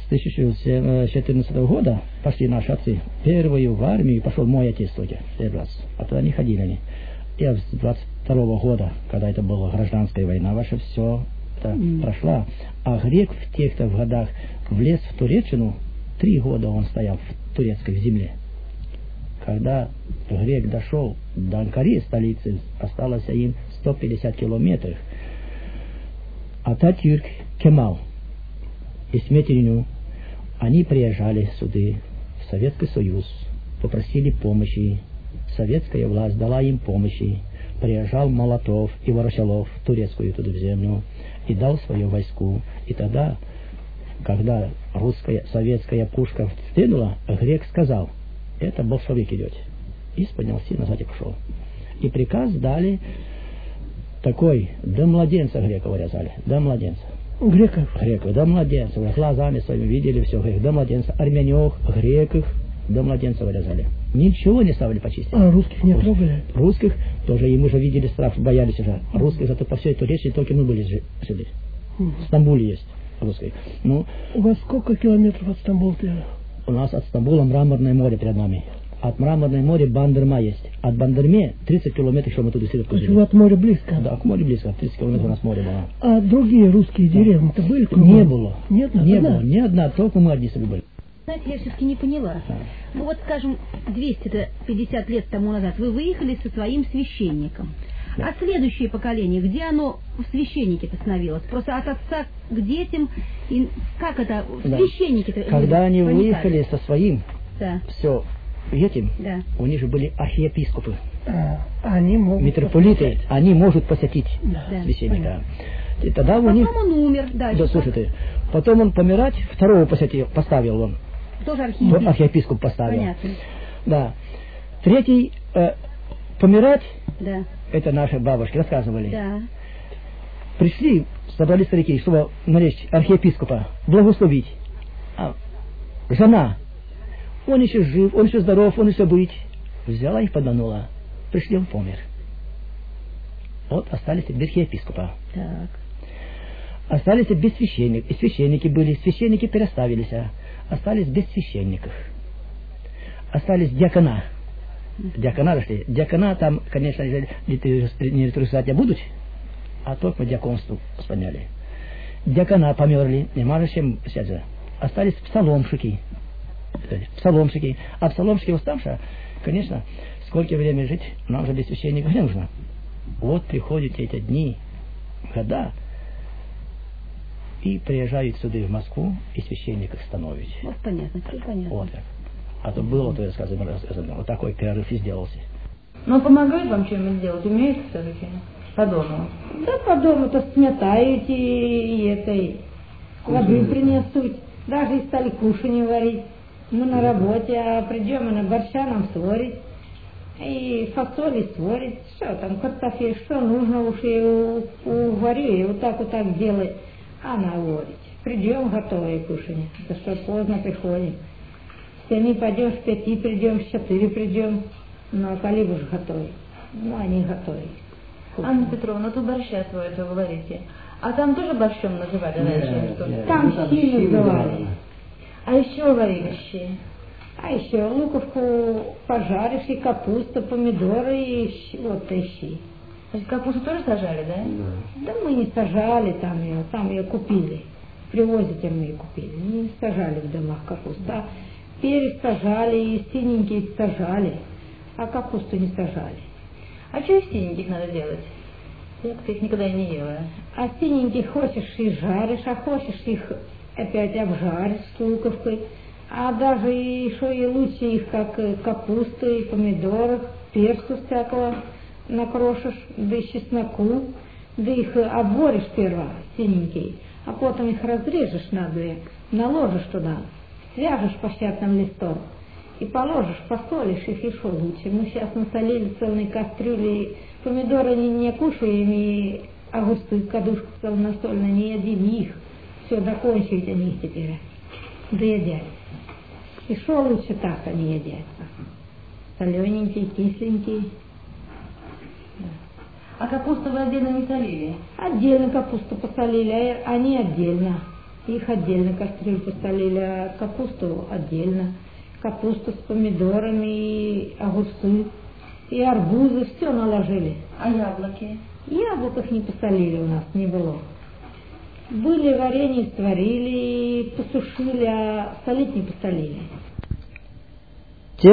с 2014 года пошли наши отцы. Первую в армию пошел мой отец только, первый раз. А тогда не ходили они. Я с 22 года, когда это была гражданская война, ваше все это прошла. А грек в тех-то годах влез в Туреччину, 3 года он стоял в турецкой земле. Когда грек дошел до Анкары, столицы, осталось им 150 километров. Ататюрк, Кемал и Сметерину, они приезжали сюда, в Советский Союз, попросили помощи. Советская власть дала им помощи. Приезжал Молотов и Ворошилов в турецкую туда в землю и дал свое войску. И тогда, когда русская, советская пушка встретила, грек сказал: это большевик идет. И поднялся и назад и пошел. И приказ дали такой: до младенца грека вырезали, до младенца. Греков? Греков, до младенца. Глазами своими видели все, до младенца. Армянев, греков, до младенца вырезали. Ничего не ставили почистить. А русских не трогали? Русских тоже, и мы же видели страх, боялись уже. Русских зато по всей Турции только мы были жили. В Стамбуле есть русские. Ну, у вас сколько километров от Стамбула-то? У нас от Стамбула Мраморное море перед нами. От Мраморного моря Бандерма есть. От Бандерме 30 километров, что мы туда сидим. То есть вы от моря близко? Да, к морю близко. 30 километров у нас море было. А другие русские деревни-то были? Не было. Нет, не было. Ни одна, только мы одни себе были. Знаете, я все-таки не поняла. Ну вот, скажем, 250 лет тому назад вы выехали со своим священником. Да. А следующее поколение, где оно в священнике-то становилось? Просто от отца к детям, и как это, да. Священники-то... Когда они выехали со своим, да. Все, этим, да. У них же были архиепископы, они могут митрополиты, они могут посетить священника. И тогда у них... Потом он умер дальше. Да, слушайте, потом он помирать, второго поставил он. Тоже архиепископ. Архиепископ поставил. Понятно. Да. Третий помирать, да. Это наши бабушки рассказывали. Да. Пришли, собрали старики, чтобы наречь архиепископа, благословить. А жена, он еще жив, он еще здоров, он еще быть. Взяла их, подманула. Пришли, он помер. Вот остались без архиепископа. Так. Остались без священников. И священники были, священники переставились. Остались без священников. Остались диакона. Диакона дошли. Диакона там, конечно, не рисовать будут, а только мы диаконству подняли. Диакона померли, нема же чем сядя. Остались псаломщики. А псаломщики уставшие, конечно, сколько времени жить, нам же без священников не нужно. Вот приходят эти дни, года, и приезжают сюда в Москву, и священников становятся. Вот понятно, все понятно. Вот так. А то было, то я рассказывал, вот такой перерыв и сделался. Ну, помогает вам что-нибудь делать? Умеете все-таки? По дому? Да, по дому-то сметаете и воды принесут. Даже и стали кушанье варить. Мы на работе, а придем и на борща нам сварить. И фасоли сварить. Что там, картофель, что нужно, уж я уварю, и вот так делай. Она варит. Придем, готовое кушанье. Да что поздно приходим. С 7 пойдем, с 5 придем, с 4 придем. Ну, а коли уж готовы. Ну, они готовят. Анна Петровна, тут борща свой-то вы варите. А там тоже борщом называли раньше? Нет, там щи называли. А еще варили щи? А еще луковку пожаришь, и капуста, помидоры, и вот щи. То есть капусту тоже сажали, да? Да мы не сажали там ее купили. Привозите мы ее купили. Не сажали в домах капусту. А перец сажали, и синенький сажали, а капусту не сажали. А что из синеньких надо делать? Я их никогда не ела. А синеньких хочешь и жаришь, а хочешь их опять обжаришь с луковкой. А даже еще и лучше их, как капусту и помидоров, перцу всякого накрошишь, да и чесноку, да их обваришь сперва, синенькие, а потом их разрежешь надвое, наложишь туда, свяжешь по щатным листом и положишь, посолишь их еще лучше. Мы сейчас насолили целые кастрюли, помидоры не кушаем, и огурцы, кадушку целонастольно не едим их. Все, докончить они их теперь, доедят. И шо лучше так они едят. Солененький, кисленький. А капусту вы отдельно не солили? Отдельно капусту посолили, а они отдельно. Их отдельно кастрюль посолили, а капусту отдельно. Капусту с помидорами, и огурцы, и арбузы, все наложили. А яблоки? Яблок их не посолили у нас, не было. Были варенье, сварили, посушили, а солить не посолили.